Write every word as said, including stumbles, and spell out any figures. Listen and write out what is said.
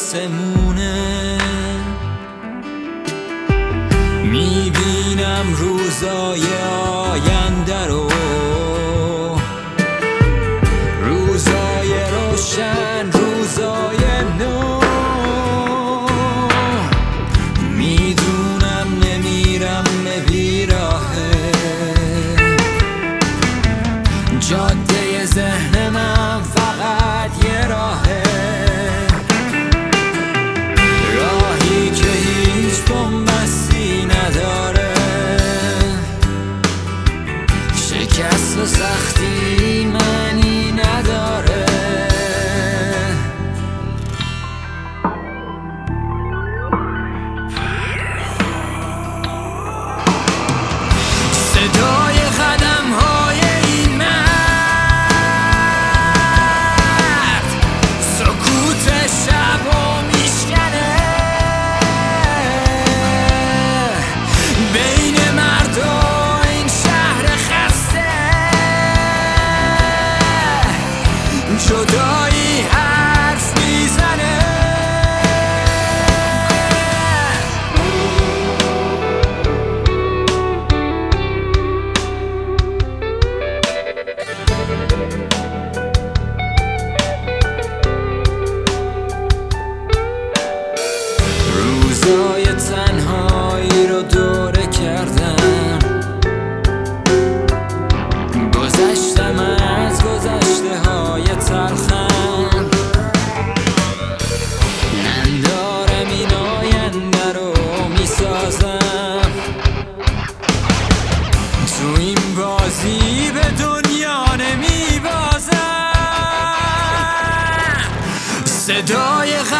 آسمونه، میبینم روزای آینده رو، روزای روشن، روزای نو. میدونم نمیرم به بیراهه، جاده ذهن من فقط یه راهه، راهی که هیچ بنبستی نداره، شکست و سختی معنی نداره. صدای قدم های این مرد سکوت شب و میشکنه، بین مرد و این شهر خسته جدایی حرف میزنه. روزای تنهایی رو دوره کردم، گذشتم از گذشته های تلخم، من دارم این آینده رو میسازم، تو این بازی به دنیا نمیبازم. صدای